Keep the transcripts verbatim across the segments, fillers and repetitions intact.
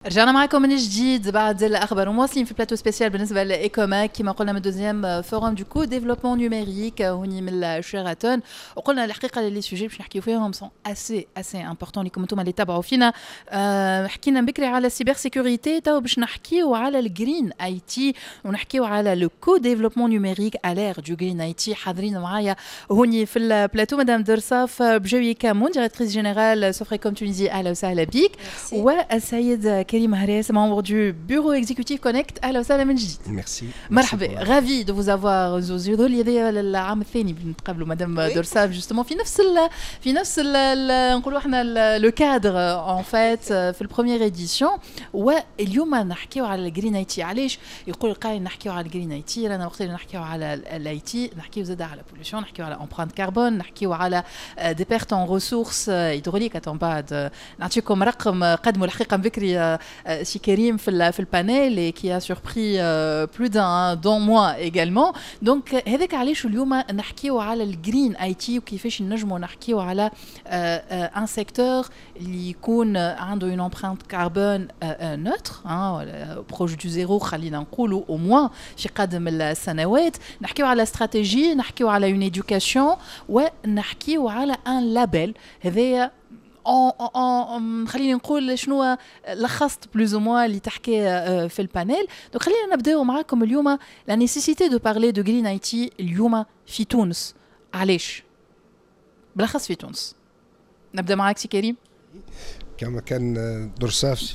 رجعنا معكم من جديد بعد الاخبار ومواصلين في بلاتو سبيسيال بالنسبه لايكوما كما قلنا من دوزيام فورم دو كو ديفلوبمون نيميريك هوني من شيراتون وقلنا الحقيقه لي سوجي باش نحكيو فيهم سون اسي اسي امبورطون ليكم انتم اللي تابعوا فينا. أه حكينا بكري على السيبر سيكوريتي تو باش نحكيو على الجرين اي تي ونحكيو على لو كو ديفلوبمون نيميريك الير دو جرين اي تي. حاضرين معايا هوني في البلاتو مدام درصاف بجوي كامون ديريكتريس جينيرال سوفريكوم تونيزي. اهلا وسهلا بك. والسيد كريم هريس membre du bureau exécutif Connect. أهلا وسهلا من جديد. Merci. مرحبا. ravi de vous avoir زوزيدول يدي العام الثاني بنتقابلوا مدام درصاف جوستومون في نفس ال في نفس ال نقولوا احنا لو كادر ان فات في البروميير اديسيون. واليوم نحكيو على الجرين اي تي. علاش يقول القائل نحكيو على الجرين اي تي؟ رانا وقت اللي نحكيو على الاي تي نحكيو زاد على بوليوشن، نحكيو على امبرانت كربون، نحكيو على دي بيرت ان ريسورس هيدروليك. اتون بعد نعطيكم رقم قدموا الحقيقه بكري سي كريم في في البانيل et qui a surpris euh, plus d'un dont moi également. donc هذاك علاش اليوم نحكيو على الجرين اي تي وكيفاش نجموا نحكيو على ان سيكتور اللي يكون عنده اون امبرانت كربون نوتر بروش دو زيرو خلينا نقولوا او موان في قدم السنوات. نحكيو على استراتيجي، نحكيو على اون ايدوكاسيون ونحكيو على ان لابيل. هذايا خليني نقول شنو لخصت بلوز او موان اللي تحكي في البانيل. دونك خلينا نبداو معاكم اليوم لا نيسيسيتي دو بارلي دو جرين اي تي اليوم في تونس. علاش بلخص في تونس؟ نبدا معاك سي كريم. كما كان درصاف.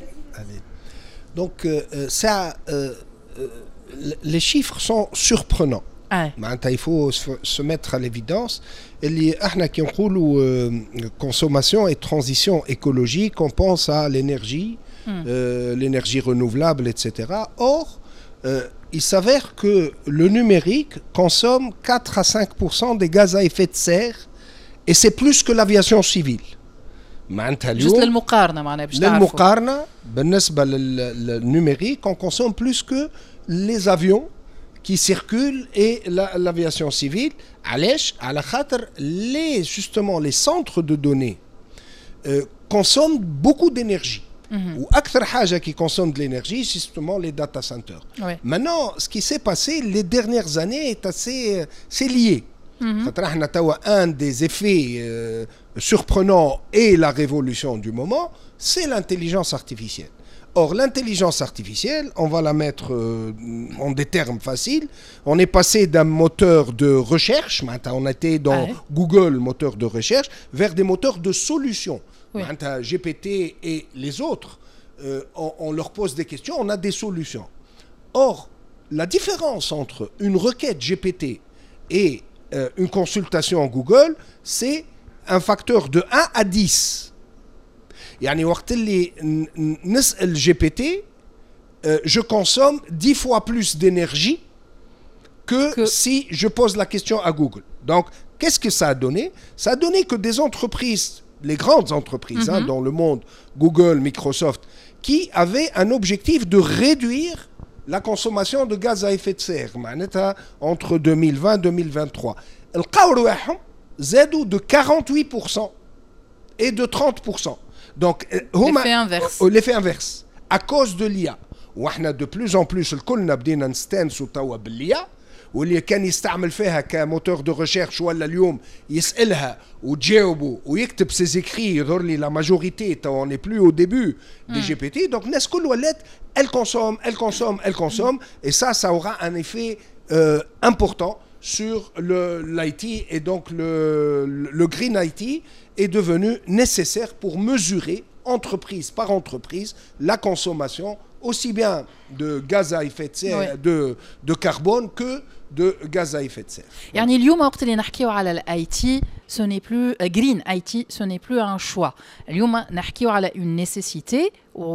دونك ça les chiffres sont surprenants. معناتها il faut se mettre à l'évidence اللي احنا كي نقولوا consommation et transition écologique on pense à l'énergie mm. euh, l'énergie renouvelable et cetera. Or euh, il s'avère que le numérique consomme quatre à cinq pour cent des gaz à effet de serre et c'est plus que l'aviation civile. معناتها اليوم juste للمقارنة معناها باش تعرفوا للمقارنة بالنسبة للنumérique on consomme plus que les avions qui circulent et la, l'aviation civile. علاش؟ على خاطر les justement les centres de données euh, consomment beaucoup d'énergie. Mm-hmm. Ou أكثر حاجة qui consomme de l'énergie, c'est justement les data centers. Oui. Maintenant, ce qui s'est passé les dernières années est assez c'est lié. خاطر احنا توا un des effets euh, surprenants et la révolution du moment, c'est l'intelligence artificielle. Or, l'intelligence artificielle, on va la mettre euh, en des termes faciles. On est passé d'un moteur de recherche, on était dans ah ouais. Google, moteur de recherche, vers des moteurs de solutions. Oui. G P T et les autres, euh, on, on leur pose des questions, on a des solutions. Or, la différence entre une requête G P T et euh, une consultation en Google, c'est un facteur de un à dix. يعني وقت اللي نسأل جي بي تي je consomme dix fois plus d'énergie que, que si je pose la question à Google. Donc, qu'est-ce que ça a donné? Ça a donné que des entreprises, les grandes entreprises mm-hmm. hein, dans le monde, Google, Microsoft, qui avaient un objectif de réduire la consommation de gaz à effet de serre entre deux mille vingt et deux mille vingt-trois. لقاو رواحهم زادوا de quarante-huit pour cent et de trente pour cent. Donc, l'effet inverse. L'effet inverse. À cause de l'I A. وإحنا de plus en plus الكلنا بدينا نستانسوا توا بالl'I A واللي كان يستعمل فيها كموتور دو ريشيرش ولا اليوم يسألها وتجاوبه ويكتب سي écrits يظهر لي la majorité توا on n'est plus au début des G P T. Donc الناس كل ولات elle consomme, elle consomme, elle consomme et ça, ça aura un effet euh, important sur le l'I T et donc le, le green I T est devenu nécessaire pour mesurer entreprise par entreprise la consommation aussi bien de gaz à effet de serre, oui. de, de carbone que de gaz à effet de serre. يعني اليوم وقت اللي نحكيو على الاي تي ce n'est plus green I T, ce n'est plus un choix. اليوم نحكيو على une nécessité.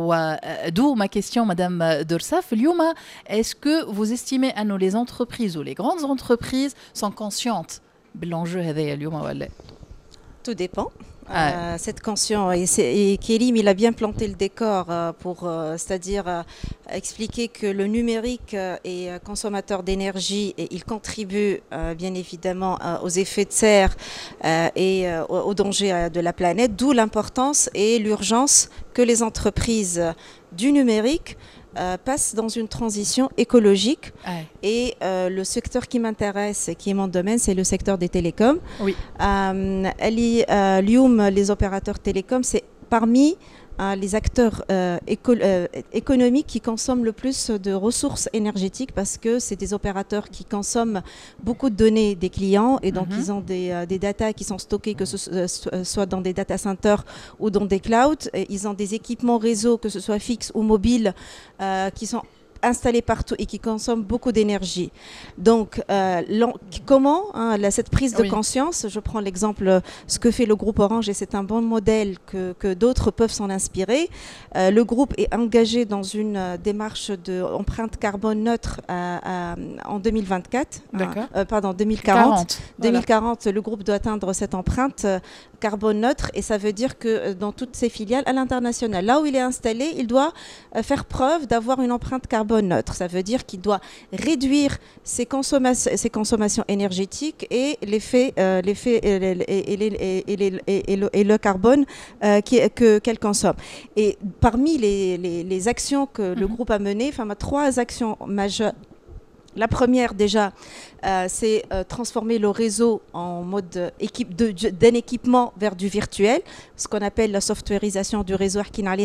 D'où ma question, Madame Dorsaf. اليوم, est-ce que vous estimez que les entreprises ou les grandes entreprises sont conscientes de l'enjeu هذايا اليوم ولا؟ Tout dépend. Ah. Euh, cette conscience, et, et Kélim, il a bien planté le décor euh, pour, euh, c'est-à-dire euh, expliquer que le numérique euh, est consommateur d'énergie et il contribue euh, bien évidemment euh, aux effets de serre euh, et euh, aux dangers euh, de la planète, d'où l'importance et l'urgence que les entreprises du numérique euh, passent dans une transition écologique. Ouais. Et euh, le secteur qui m'intéresse et qui est mon domaine, c'est le secteur des télécoms. Oui. Euh, euh, Lioum, les opérateurs télécoms, c'est parmi les acteurs euh, éco euh, économiques qui consomment le plus de ressources énergétiques, parce que c'est des opérateurs qui consomment beaucoup de données des clients, et donc mm-hmm. ils ont des, euh, des datas qui sont stockées, que ce euh, soit dans des data centers ou dans des clouds. Et ils ont des équipements réseau, que ce soit fixes ou mobiles, euh, qui sont installés partout et qui consomment beaucoup d'énergie. Donc, euh, comment hein, la, cette prise de oui. conscience, je prends l'exemple, ce que fait le groupe Orange, et c'est un bon modèle que, que d'autres peuvent s'en inspirer. Euh, le groupe est engagé dans une euh, démarche d'empreinte carbone neutre à, à, en deux mille vingt-quatre. D'accord. Euh, pardon, deux mille quarante. quarante, deux mille quarante, voilà. Le groupe doit atteindre cette empreinte euh, carbone neutre, et ça veut dire que euh, dans toutes ses filiales à l'international, là où il est installé, il doit euh, faire preuve d'avoir une empreinte carbone neutre. Ça veut dire qu'il doit réduire ses, consomma ses consommations énergétiques et l'effet euh, l'effet et, et, et, et, et, et, le, et le carbone euh, qu'elle que, qu'elle consomme. Et parmi les, les, les actions que mm-hmm. le groupe a menées, enfin, trois actions majeures. La première, déjà, euh, c'est euh, transformer le réseau en mode euh, équipe de, de, d'un équipement vers du virtuel, ce qu'on appelle la softwareisation du réseau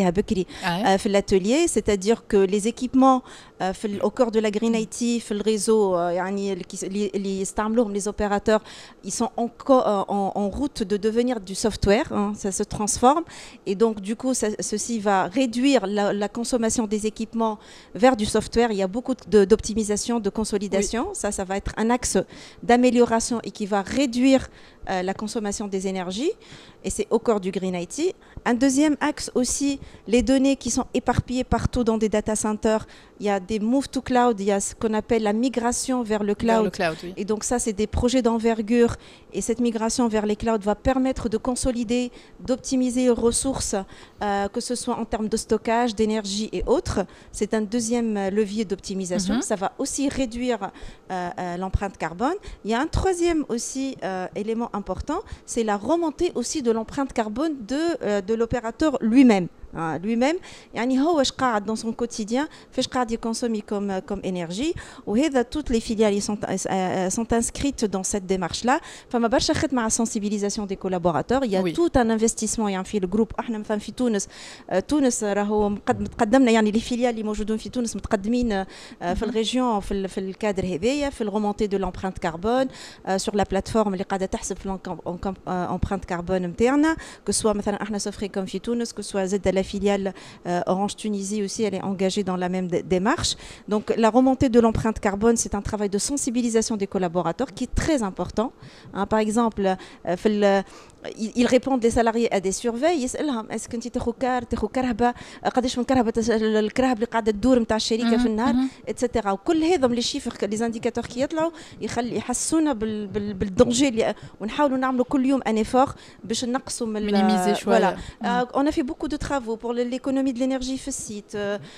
euh, l'atelier, c'est-à-dire que les équipements euh, au cœur de la Green I T, le réseau, euh, les, les, les opérateurs, ils sont en, en, en route de devenir du software, hein, ça se transforme, et donc du coup, ça, ceci va réduire la, la consommation des équipements vers du software. Il y a beaucoup de, d'optimisation, de consolidation, oui. ça, ça va être un axe d'amélioration et qui va réduire euh, la consommation des énergies, et c'est au cœur du Green I T. Un deuxième axe aussi, les données qui sont éparpillées partout dans des data centers. Il y a des move to cloud, il y a ce qu'on appelle la migration vers le cloud. Vers le cloud oui. Et donc ça, c'est des projets d'envergure, et cette migration vers les clouds va permettre de consolider, d'optimiser les ressources, euh, que ce soit en termes de stockage, d'énergie et autres. C'est un deuxième levier d'optimisation. Mm-hmm. Ça va aussi réduire euh, euh, l'empreinte carbone. Il y a un troisième aussi euh, élément important, c'est la remontée aussi de l'empreinte carbone de, euh, de l'opérateur lui-même. Hein, lui-même, يعني هو اش قاعد dans son quotidien, فاش قاعد يكونسومي comme comme énergie, وهذا toutes les filiales sont euh, sont inscrites dans cette démarche-là. فما برشا خدمة على sensibilisation des collaborateurs. Il y a oui. tout un investissement يعني في الجروب. احنا مثلا في تونس تونس راهو متقدمنا، يعني les filiales اللي موجودين في تونس متقدمين في الريجيون في في الكادر هذايا في الرومونتي de l'empreinte carbone sur la plateforme اللي قاعده تحسب في l'empreinte carbone نتاعنا، que soit مثلا احنا Sofrecom في تونس، que soit Z la filiale euh, Orange Tunisie aussi, elle est engagée dans la même démarche. Donc la remontée de l'empreinte carbone, c'est un travail de sensibilisation des collaborateurs qui est très important. Hein, par exemple, euh, ils répondent, les salariés, à des surveils. يسألهم est-ce que انت تاخذ كار تاخذ كرهبه قداش من كرهبه الكرهبه اللي قاعده تدور نتاع الشركه في النهار اتسيتيرا. وكل هذم لي شيفر لي انديكاتور كي يطلعوا يخلي يحسونا بالدونجي اللي ونحاولوا نعملوا كل يوم ان ايفور باش نقصوا من voilà. On a fait beaucoup de travaux pour l'économie de l'énergie في السيت،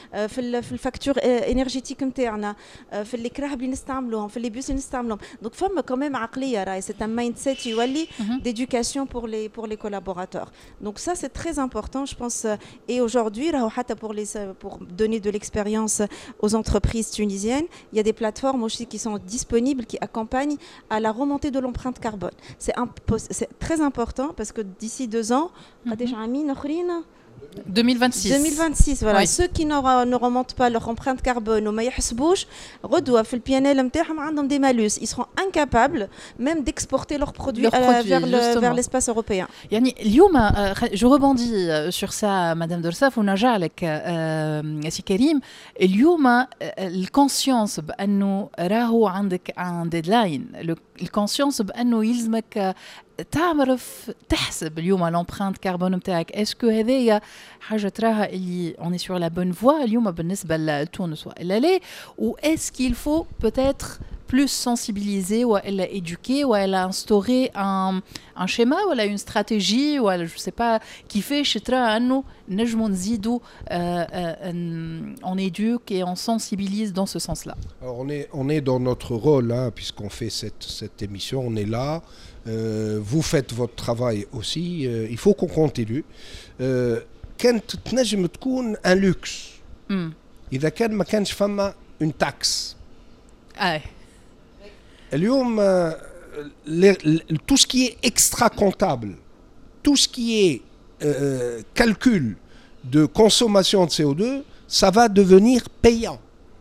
في في الفاكتور énergétique نتاعنا، في الكرهب اللي نستعملوهم، في لي بيوس اللي نستعملوهم. Donc فما quand même عقليه راهي c'est un mindset يولي d'éducation pour les pour les collaborateurs. Donc ça c'est très important, je pense. Et aujourd'hui, pour les pour donner de l'expérience aux entreprises tunisiennes, il y a des plateformes aussi qui sont disponibles qui accompagnent à la remontée de l'empreinte carbone. C'est c'est très important parce que d'ici deux ans, deux mille vingt-six. deux mille vingt-six, voilà. Oui. Ceux qui ne remontent pas leur empreinte carbone ou ما يحسبوش غدوة في البي ان ال نتاعهم عندهم des malus. Ils seront incapables même d'exporter leurs produits, leurs produits vers, le, vers l'espace européen. يعني اليوم je rebondis sur ça Madame Dorsaf ونرجع لك سي كريم. اليوم الكونسيونس بأنه راهو عندك un deadline، الكونسيونس بأنه يلزمك تعرف تحسب اليوم l'empreinte carbone نتاعك. اسكو هذايا حاجه تراها اللي on est sur la bonne voie اليوم بالنسبه لتونس والا لا؟ و est-ce qu'il faut peut-être plus sensibiliser ou elle a éduqué ou elle a instauré un, un schéma ou elle a une stratégie ou elle, je sais pas qui fait chez toi nous نجمو نزيدو on éduque et on sensibilise dans ce sens-là. Alors on est on est dans notre rôle hein, puisqu'on fait cette cette émission, on est là. Euh, vous faites votre travail aussi. Euh, il faut qu'on continue. Euh, كانت تنجم تكون ان لوكس اذا كان ما كانش فما اون تاكس. اي اليوم tout ce qui est extra comptable, tout ce qui est euh, calcul de consommation de C O deux, ça va devenir payant.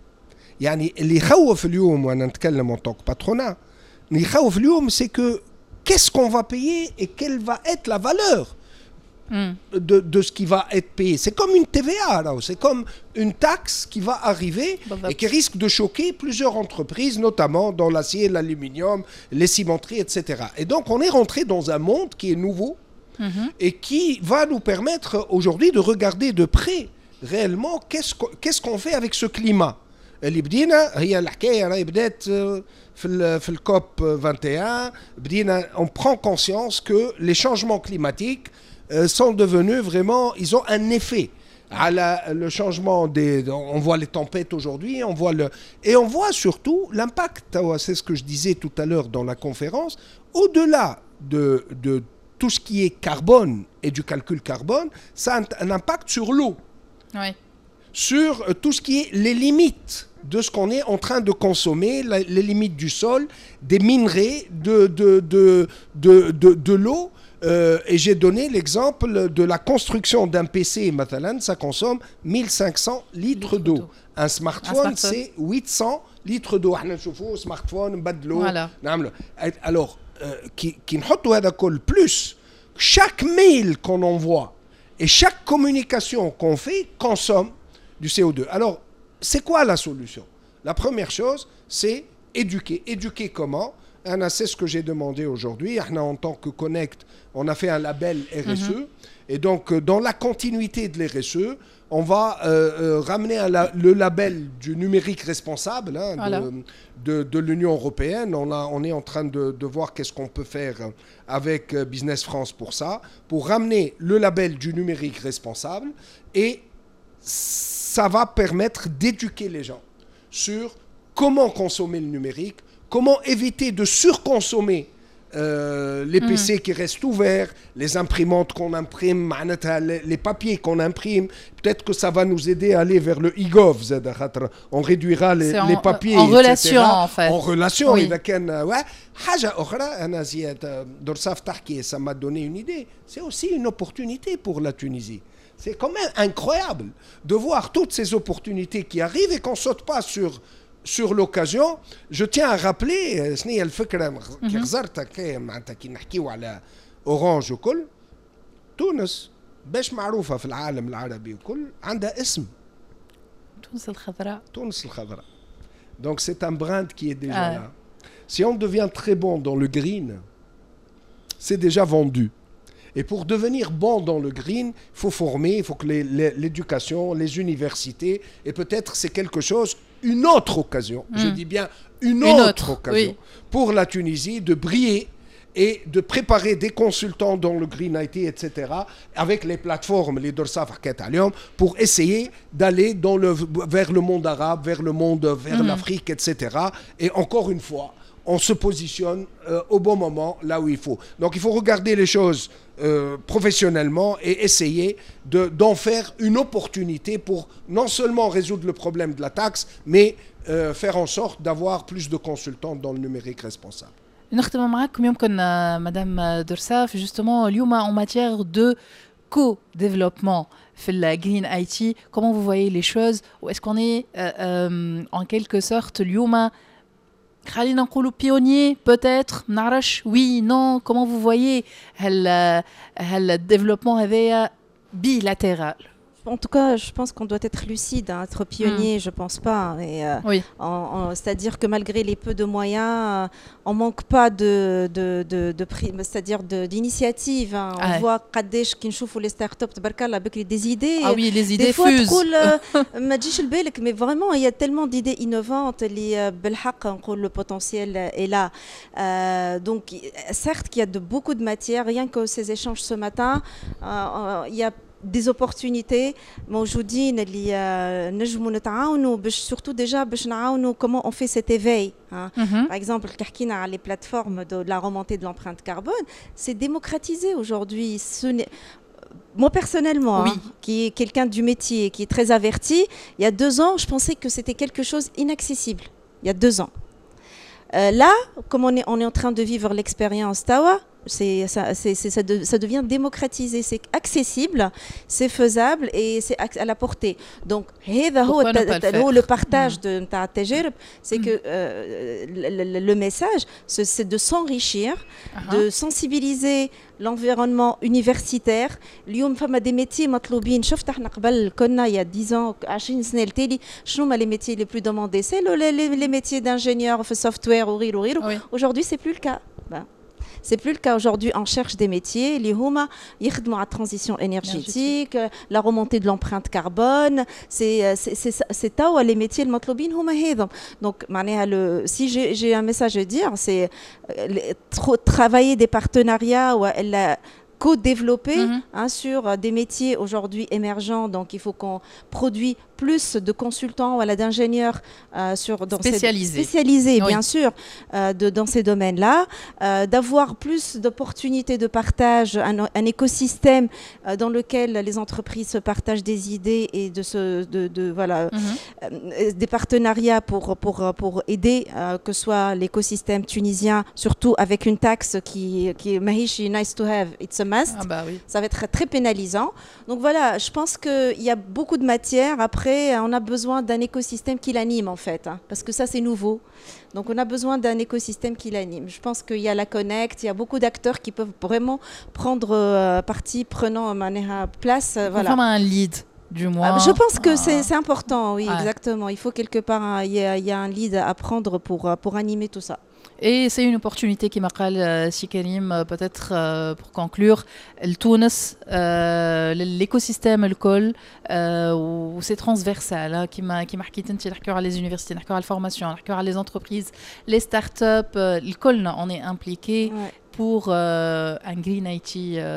يعني اللي يخوف اليوم وانا نتكلم en tant que patronat, اللي يخوف اليوم c'est que qu'est-ce qu'on va payer et quelle va être la valeur Mm. De, de ce qui va être payé. C'est comme une T V A, là. C'est comme une taxe qui va arriver bah, et qui risque de choquer plusieurs entreprises, notamment dans l'acier, l'aluminium, les cimenteries, et cetera. Et donc, on est rentré dans un monde qui est nouveau mm-hmm. et qui va nous permettre aujourd'hui de regarder de près réellement qu'est-ce qu'on, qu'est-ce qu'on fait avec ce climat. اللي بدينا هي الحكاية راهي بدات في ال في الكوب vingt et un. بدينا on prend conscience que les changements climatiques Euh, sont devenus vraiment, ils ont un effet à la, le changement des, on voit les tempêtes aujourd'hui, on voit le, et on voit surtout l'impact, c'est ce que je disais tout à l'heure dans la conférence, au-delà de, de tout ce qui est carbone et du calcul carbone, ça a un, un impact sur l'eau, oui. sur euh, tout ce qui est les limites de ce qu'on est en train de consommer, la, les limites du sol, des minerais, de, de, de, de, de, de l'eau. Euh, et j'ai donné l'exemple de la construction d'un P C, مثلا, ça consomme mille cinq cents litres d'eau. Un smartphone, un c'est huit cents litres d'eau. احنا نشوفوا smartphone نبدلو نعملو. Alors, qui qui نحطوا هذا كل plus chaque mail qu'on envoie et chaque communication qu'on fait consomme du C O deux. Alors, c'est quoi la solution? La première chose, c'est éduquer. Éduquer comment? C'est ce que j'ai demandé aujourd'hui. En tant que Connect, on a fait un label R S E. Mm-hmm. Et donc, dans la continuité de l'R S E, on va euh, euh, ramener la, le label du numérique responsable hein, voilà. de, de, de l'Union européenne. On, a, on est en train de, de voir qu'est-ce qu'on peut faire avec Business France pour ça, pour ramener le label du numérique responsable. Et ça va permettre d'éduquer les gens sur comment consommer le numérique, comment éviter de surconsommer euh, les P C mmh. qui restent ouverts, les imprimantes qu'on imprime, les papiers qu'on imprime. Peut-être que ça va nous aider à aller vers le e-gov. On réduira les, en, les papiers, en relation, et cetera. En fait. En relation. Oui. إذا كان ouais. حاجة أخرى أنا زياد درساف تحكي, ça m'a donné une idée. C'est aussi une opportunité pour la Tunisie. C'est quand même incroyable de voir toutes ces opportunités qui arrivent et qu'on ne saute pas sur sur l'occasion. Je tiens à rappeler سنية الفكرة كي غزرتها كي معناتها كي نحكيو على أورانج وكل تونس باش معروفة في العالم العربي وكل عندها اسم تونس الخضراء. تونس الخضراء. Donc c'est un brand qui est déjà ah. là. Si on devient très bon dans le green, c'est déjà vendu. Et pour devenir bon dans le green, il faut former, il faut que les, les, l'éducation, les universités, et peut-être c'est quelque chose, une autre occasion, mmh. je dis bien une, une autre, autre occasion, oui. pour la Tunisie de briller et de préparer des consultants dans le Green I T, et cetera, avec les plateformes, les Dorsaf Hakatalium, pour essayer d'aller dans le, vers le monde arabe, vers le monde, vers mmh. l'Afrique, et cetera. Et encore une fois, on se positionne euh, au bon moment, là où il faut. Donc il faut regarder les choses euh, professionnellement et essayer de, d'en faire une opportunité pour non seulement résoudre le problème de la taxe, mais euh, faire en sorte d'avoir plus de consultants dans le numérique responsable. نختم معاكم يمكن مدام درساف justement اليوم en matière de co-développement في le Green I T, comment vous voyez les choses, ou est-ce qu'on est euh, euh, en quelque sorte اليوم خلينا نقولوا pionnier peut-être نعرفش oui non, comment vous voyez هال هال développement هذايا bilatéral? En tout cas, je pense qu'on doit être lucide, hein, être pionnier, mmh. je pense pas. Et, euh, oui. en, en, c'est-à-dire que malgré les peu de moyens, euh, on manque pas de, de, de, de, de c'est-à-dire de, d'initiatives. Hein. On ah voit قداش كي نشوفوا les startups تبارك الله بكري des idées. Ah oui, les idées des fois fusent. تقول ما تجيش لبالك, mais vraiment il y a tellement d'idées innovantes اللي بالحق نقول le potentiel est là. Euh, donc certes qu'il y a de beaucoup de matières, rien que ces échanges ce matin, euh, il y a des opportunités موجودين اللي نجموا نتعاونوا باش surtout déjà باش نعاونوا comment on fait cet éveil hein. mm-hmm. Par exemple كي حكينا على les plateformes de la remontée de l'empreinte carbone, c'est démocratisé aujourd'hui. Ce n'est moi personnellement, oui. hein, qui est quelqu'un du métier, qui est très averti, il y a deux ans, je pensais que c'était quelque chose inaccessible. Il y a deux ans. Euh, là, comme on est, on est en train de vivre l'expérience Tawa, c'est, ça, c'est, c'est, ça, de, ça devient démocratisé, c'est accessible, c'est faisable et c'est à la portée. Donc, le, le partage de ta tajirb, c'est que euh, le, le message, c'est de s'enrichir, uh-huh. de sensibiliser l'environnement universitaire. اليوم فما des métiers مطلوبين. شفت احنا قبل كنا il y a dix ans عشرين سنة التالي شنو هما les métiers les plus demandés, c'est les, les, les métiers d'ingénieur في software وغيره وغيره. Aujourd'hui, c'est plus le cas. Ben, c'est plus le cas aujourd'hui. On cherche des métiers اللي هما يخدموا على la transition énergétique, la remontée de l'empreinte carbone. C'est c'est c'est c'est توا les métiers المطلوبين هما هذم. Donc معناها le si j'ai j'ai un message à dire, c'est euh, travailler des partenariats ou la co-développer mm-hmm. hein, sur des métiers aujourd'hui émergents. Donc il faut qu'on produise plus de consultants voilà, d'ingénieurs euh, sur dans spécialisés, ces, spécialisés oui. bien sûr, euh, de, dans ces domaines-là, euh, d'avoir plus d'opportunités de partage, un, un écosystème euh, dans lequel les entreprises se partagent des idées et de se, de, de voilà, mm-hmm. euh, des partenariats pour pour pour aider euh, que soit l'écosystème tunisien, surtout avec une taxe qui qui est mahishi nice to have, it's a must. Ah bah oui. Ça va être très pénalisant. Donc voilà, je pense qu'il y a beaucoup de matière. Après, on a besoin d'un écosystème qui l'anime en fait, hein, parce que ça c'est nouveau. Donc on a besoin d'un écosystème qui l'anime. Je pense qu'il y a la Connect, il y a beaucoup d'acteurs qui peuvent vraiment prendre euh, partie, prenant euh, place. Euh, voilà. Comme un lead. Du moins. Je pense que ah. c'est, c'est important, oui, ouais. exactement. Il faut quelque part, il y, y a un lead à prendre pour, pour animer tout ça. Et c'est une opportunité qui m'a dit Si Karim, peut-être euh, pour conclure, le Tunis, euh, l'écosystème, le col, euh, c'est transversal, hein, qui m'a qui m'a dit les universités, la formation, les entreprises, les startups, le col, on est impliqué ouais. pour euh, un Green I T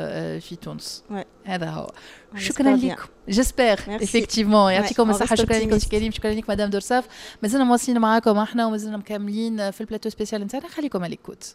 في تونس. هذا هو. شكرا لكم. J'espère Merci. effectivement. يعطيكم الصحة. شكرا لك سي كريم، شكرا لك مدام دورساف. مازلنا مواصلين معاكم احنا ومازلنا مكملين في البلاتو سبيسيال نتاعنا. خليكم على الكوت.